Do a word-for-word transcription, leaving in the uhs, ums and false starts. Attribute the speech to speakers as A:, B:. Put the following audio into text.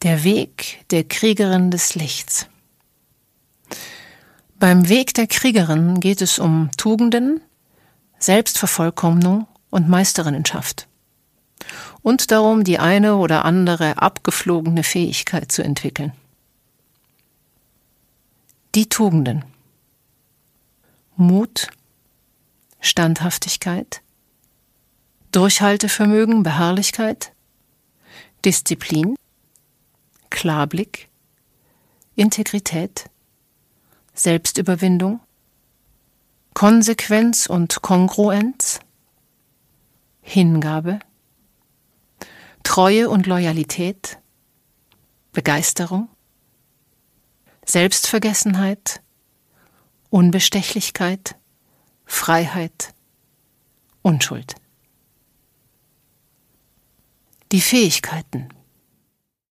A: Der Weg der Kriegerin des Lichts. Beim Weg der Kriegerin geht es um Tugenden, Selbstvervollkommnung und Meisterinnenschaft und darum, die eine oder andere abgeflogene Fähigkeit zu entwickeln. Die Tugenden: Mut, Standhaftigkeit, Durchhaltevermögen, Beharrlichkeit, Disziplin, Klarblick, Integrität, Selbstüberwindung, Konsequenz und Kongruenz, Hingabe, Treue und Loyalität, Begeisterung, Selbstvergessenheit, Unbestechlichkeit, Freiheit, Unschuld. Die Fähigkeiten: